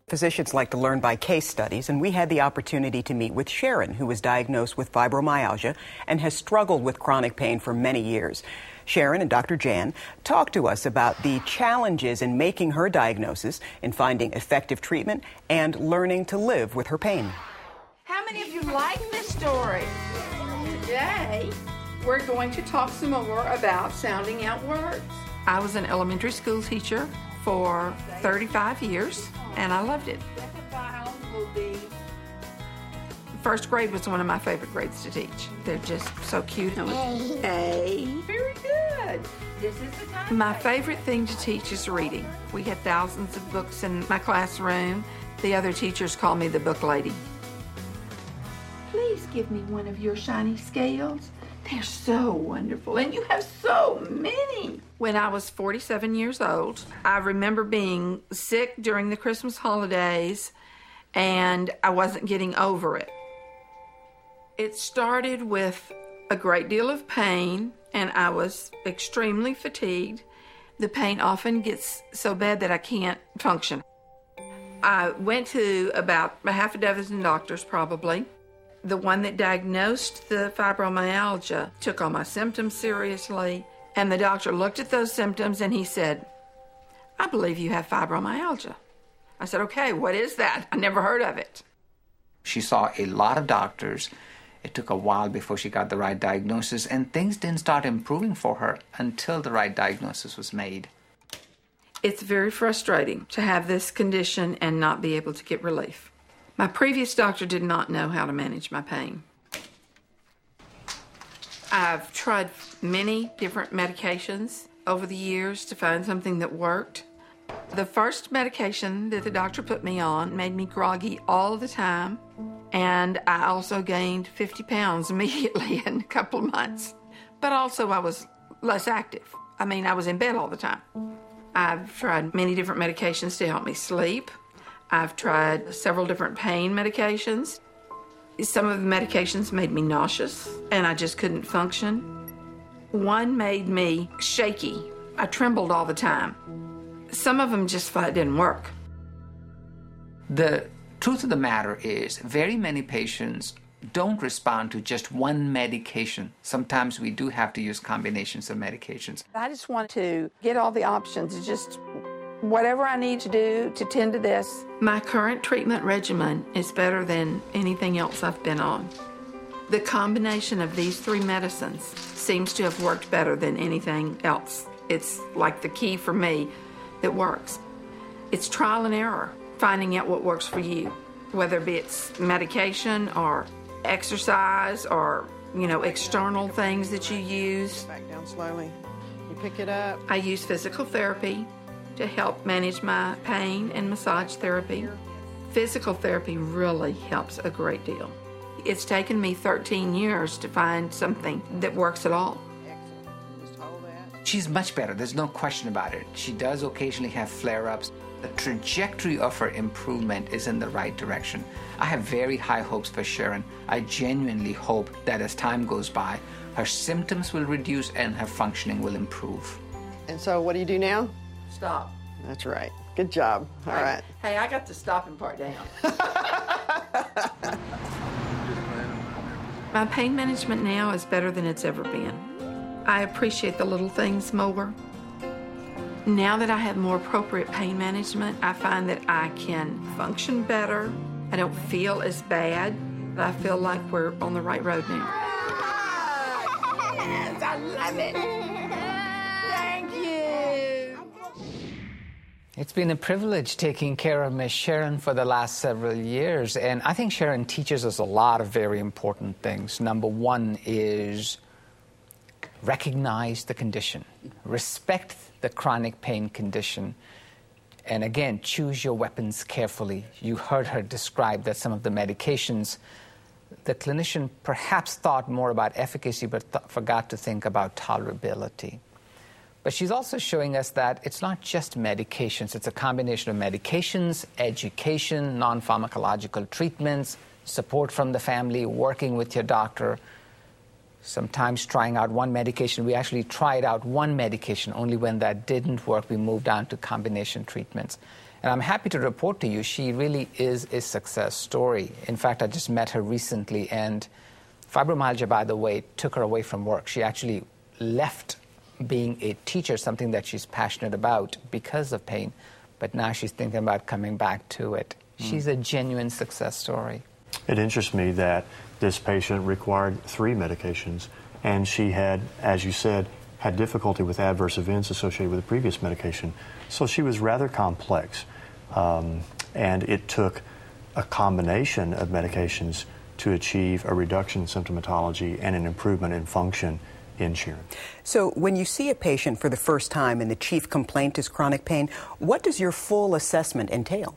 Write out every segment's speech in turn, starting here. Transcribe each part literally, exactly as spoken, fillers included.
Physicians like to learn by case studies, and we had the opportunity to meet with Sharon, who was diagnosed with fibromyalgia and has struggled with chronic pain for many years. Sharon and Doctor Jan talked to us about the challenges in making her diagnosis, in finding effective treatment, and learning to live with her pain. How many of you like this story? Today, we're going to talk some more about sounding out words. I was an elementary school teacher for thirty-five years, and I loved it. First grade was one of my favorite grades to teach. They're just so cute. Hey. Hey. Very good. This is the time. My favorite thing to teach is reading. We had thousands of books in my classroom. The other teachers call me the book lady. Please give me one of your shiny scales. They're so wonderful, and you have so many. When I was forty-seven years old, I remember being sick during the Christmas holidays, and I wasn't getting over it. It started with a great deal of pain, and I was extremely fatigued. The pain often gets so bad that I can't function. I went to about a half a dozen doctors, probably. The one that diagnosed the fibromyalgia took all my symptoms seriously, and the doctor looked at those symptoms and he said, "I believe you have fibromyalgia." I said, "Okay, what is that? I never heard of it." She saw a lot of doctors. It took a while before she got the right diagnosis, and things didn't start improving for her until the right diagnosis was made. It's very frustrating to have this condition and not be able to get relief. My previous doctor did not know how to manage my pain. I've tried many different medications over the years to find something that worked. The first medication that the doctor put me on made me groggy all the time, and I also gained fifty pounds immediately in a couple of months. But also I was less active. I mean, I was in bed all the time. I've tried many different medications to help me sleep. I've tried several different pain medications. Some of the medications made me nauseous, and I just couldn't function. One made me shaky. I trembled all the time. Some of them just flat didn't work. The truth of the matter is, very many patients don't respond to just one medication. Sometimes we do have to use combinations of medications. I just want to get all the options, just whatever I need to do to tend to this. My current treatment regimen is better than anything else I've been on. The combination of these three medicines seems to have worked better than anything else. It's like the key for me that works. It's trial and error, finding out what works for you, whether it be it's medication or exercise or, you know, external things that you use. Back down slowly. You pick it up. I use physical therapy to help manage my pain and massage therapy. Physical therapy really helps a great deal. It's taken me thirteen years to find something that works at all. Excellent. Just hold that. She's much better, there's no question about it. She does occasionally have flare-ups. The trajectory of her improvement is in the right direction. I have very high hopes for Sharon. I genuinely hope that as time goes by, her symptoms will reduce and her functioning will improve. And so what do you do now? Stop. That's right. Good job. All right. Hey, I got the stopping part down. My pain management now is better than it's ever been. I appreciate the little things more. Now that I have more appropriate pain management, I find that I can function better. I don't feel as bad. I feel like we're on the right road now. Yes, I love it. Thank you. It's been a privilege taking care of Miss Sharon for the last several years, and I think Sharon teaches us a lot of very important things. Number one is recognize the condition, respect the chronic pain condition, and again, choose your weapons carefully. You heard her describe that some of the medications, the clinician perhaps thought more about efficacy but th- forgot to think about tolerability. But she's also showing us that it's not just medications. It's a combination of medications, education, non-pharmacological treatments, support from the family, working with your doctor, sometimes trying out one medication. We actually tried out one medication. Only when that didn't work, we moved on to combination treatments. And I'm happy to report to you she really is a success story. In fact, I just met her recently, and fibromyalgia, by the way, took her away from work. She actually left being a teacher, something that she's passionate about, because of pain. But now she's thinking about coming back to it. Mm. She's a genuine success story. It interests me that this patient required three medications, and she had, as you said, had difficulty with adverse events associated with the previous medication. So she was rather complex, um, and it took a combination of medications to achieve a reduction in symptomatology and an improvement in function in Sharon. So when you see a patient for the first time and the chief complaint is chronic pain, what does your full assessment entail?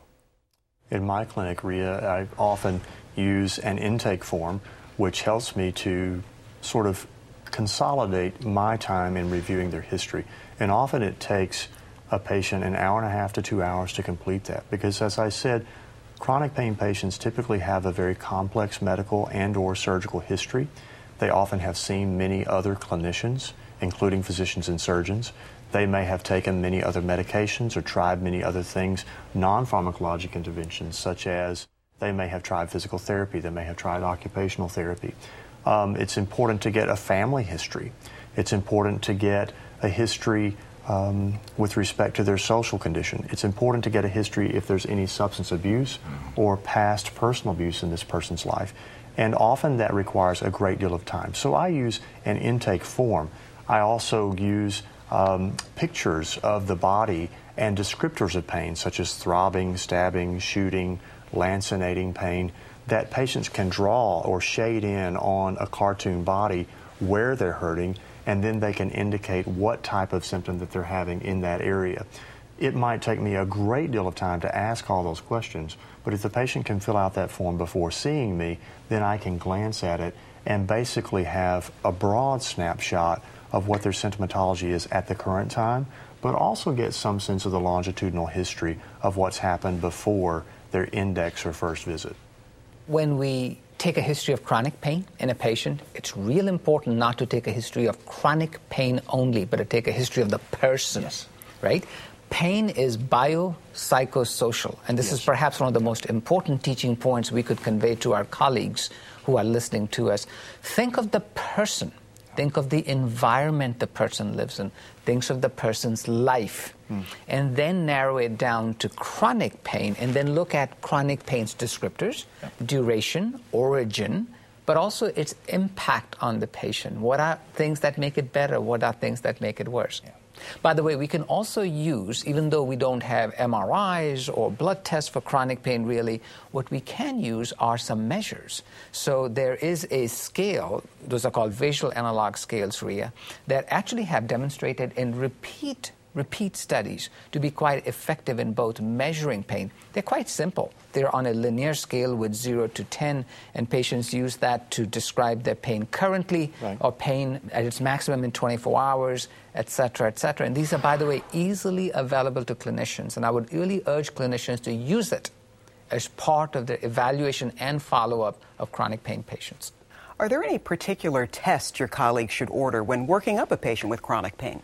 In my clinic, Rhea, I often use an intake form, which helps me to sort of consolidate my time in reviewing their history. And often it takes a patient an hour and a half to two hours to complete that, because, as I said, chronic pain patients typically have a very complex medical and or surgical history. They often have seen many other clinicians, including physicians and surgeons. They may have taken many other medications or tried many other things, non-pharmacologic interventions, such as they may have tried physical therapy, they may have tried occupational therapy. Um, it's important to get a family history. It's important to get a history um, with respect to their social condition. It's important to get a history if there's any substance abuse or past personal abuse in this person's life. And often that requires a great deal of time. So I use an intake form. I also use um, pictures of the body and descriptors of pain, such as throbbing, stabbing, shooting, lancinating pain, that patients can draw or shade in on a cartoon body where they're hurting, and then they can indicate what type of symptom that they're having in that area. It might take me a great deal of time to ask all those questions, but if the patient can fill out that form before seeing me, then I can glance at it and basically have a broad snapshot of what their symptomatology is at the current time, but also get some sense of the longitudinal history of what's happened before their index or first visit. When we take a history of chronic pain in a patient, it's real important not to take a history of chronic pain only, but to take a history of the person, yes. Right? Pain is biopsychosocial, and this yes. is perhaps one of the most important teaching points we could convey to our colleagues who are listening to us. Think of the person. Think of the environment the person lives in. Think of the person's life. Mm. And then narrow it down to chronic pain, and then look at chronic pain's descriptors, yeah. duration, origin, but also its impact on the patient. What are things that make it better? What are things that make it worse? Yeah. By the way, we can also use, even though we don't have M R Is or blood tests for chronic pain really, what we can use are some measures. So there is a scale, those are called visual analog scales, Rhea, that actually have demonstrated in repeat repeat studies to be quite effective in both measuring pain. They're quite simple. They're on a linear scale with zero to ten, and patients use that to describe their pain currently, right. or pain at its maximum in twenty-four hours, et cetera, et cetera. And these are, by the way, easily available to clinicians, and I would really urge clinicians to use it as part of the evaluation and follow-up of chronic pain patients. Are there any particular tests your colleagues should order when working up a patient with chronic pain?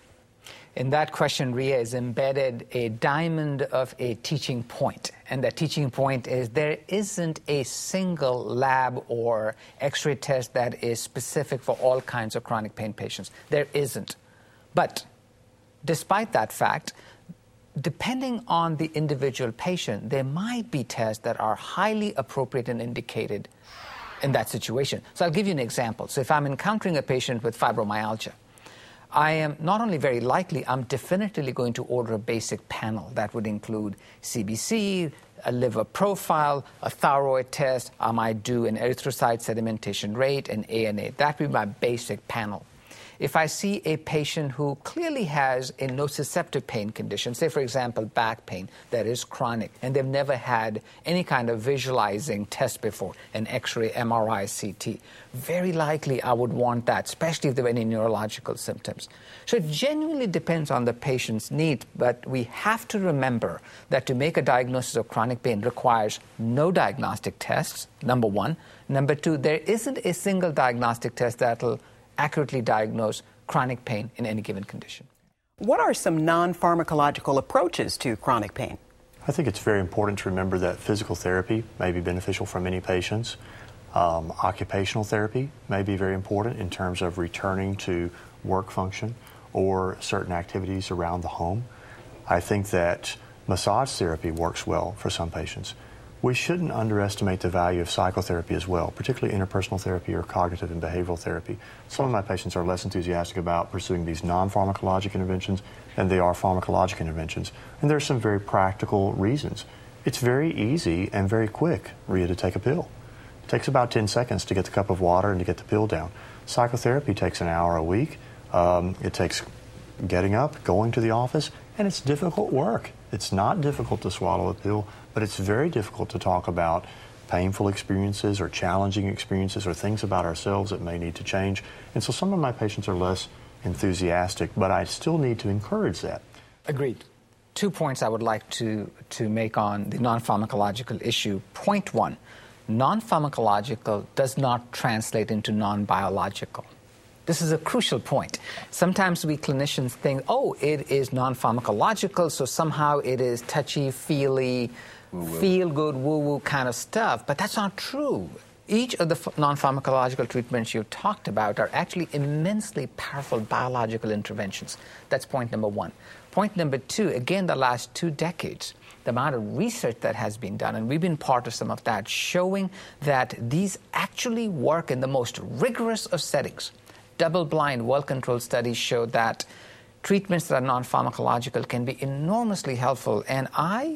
In that question, Rhea, is embedded a diamond of a teaching point. And that teaching point is there isn't a single lab or x-ray test that is specific for all kinds of chronic pain patients. There isn't. But despite that fact, depending on the individual patient, there might be tests that are highly appropriate and indicated in that situation. So I'll give you an example. So if I'm encountering a patient with fibromyalgia, I am not only very likely, I'm definitively going to order a basic panel that would include C B C, a liver profile, a thyroid test. I might do an erythrocyte sedimentation rate, an A N A. That would be my basic panel. If I see a patient who clearly has a nociceptive pain condition, say, for example, back pain that is chronic, and they've never had any kind of visualizing test before, an X-ray, M R I, C T, very likely I would want that, especially if there were any neurological symptoms. So it genuinely depends on the patient's need, but we have to remember that to make a diagnosis of chronic pain requires no diagnostic tests, number one. Number two, there isn't a single diagnostic test that will accurately diagnose chronic pain in any given condition. What are some non-pharmacological approaches to chronic pain? I think it's very important to remember that physical therapy may be beneficial for many patients. Um, occupational therapy may be very important in terms of returning to work function or certain activities around the home. I think that massage therapy works well for some patients. We shouldn't underestimate the value of psychotherapy as well, particularly interpersonal therapy or cognitive and behavioral therapy. Some of my patients are less enthusiastic about pursuing these non-pharmacologic interventions than they are pharmacologic interventions. And there are some very practical reasons. It's very easy and very quick, Rhea, to take a pill. It takes about ten seconds to get the cup of water and to get the pill down. Psychotherapy takes an hour a week. Um, it takes getting up, going to the office, and it's difficult work. It's not difficult to swallow a pill, but it's very difficult to talk about painful experiences or challenging experiences or things about ourselves that may need to change. And so some of my patients are less enthusiastic, but I still need to encourage that. Agreed. Two points I would like to, to make on the non-pharmacological issue. Point one, non-pharmacological does not translate into non-biological. This is a crucial point. Sometimes we clinicians think, oh, it is non-pharmacological, so somehow it is touchy-feely, feel-good, woo-woo kind of stuff. But that's not true. Each of the non-pharmacological treatments you talked about are actually immensely powerful biological interventions. That's point number one. Point number two, again, the last two decades, the amount of research that has been done, and we've been part of some of that, showing that these actually work in the most rigorous of settings. Double-blind, well-controlled studies show that treatments that are non-pharmacological can be enormously helpful, and I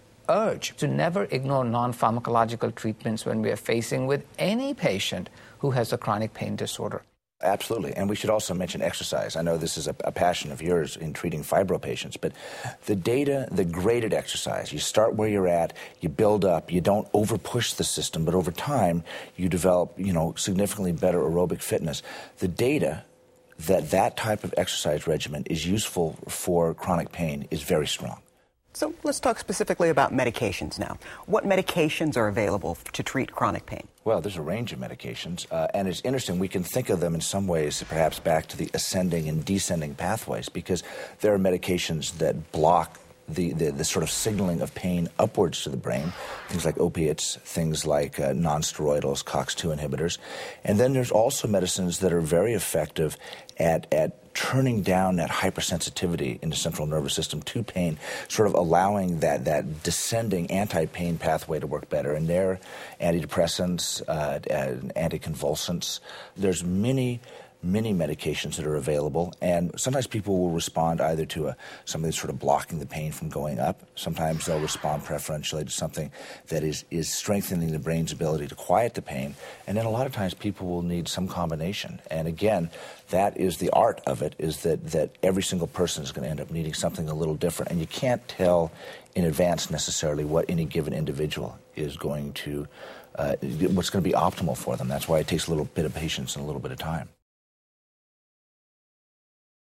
urge to never ignore non-pharmacological treatments when we are facing with any patient who has a chronic pain disorder. Absolutely, and we should also mention exercise. I know this is a, a passion of yours in treating fibro patients, but the data, the graded exercise, you start where you're at, you build up, you don't over-push the system, but over time you develop, you know, significantly better aerobic fitness. The data that that type of exercise regimen is useful for chronic pain is very strong. So let's talk specifically about medications now. What medications are available to treat chronic pain? Well, there's a range of medications, uh, and it's interesting. We can think of them in some ways perhaps back to the ascending and descending pathways, because there are medications that block the, the, the sort of signaling of pain upwards to the brain, things like opiates, things like uh, non-steroidals, COX two inhibitors. And then there's also medicines that are very effective at, at turning down that hypersensitivity in the central nervous system to pain, sort of allowing that, that descending anti-pain pathway to work better. And they're antidepressants, uh, anticonvulsants. There's many many medications that are available, and sometimes people will respond either to a, something that's sort of blocking the pain from going up. Sometimes they'll respond preferentially to something that is, is strengthening the brain's ability to quiet the pain, and then a lot of times people will need some combination. And again, that is the art of it, is that, that every single person is going to end up needing something a little different, and you can't tell in advance necessarily what any given individual is going to, uh, what's going to be optimal for them. That's why it takes a little bit of patience and a little bit of time.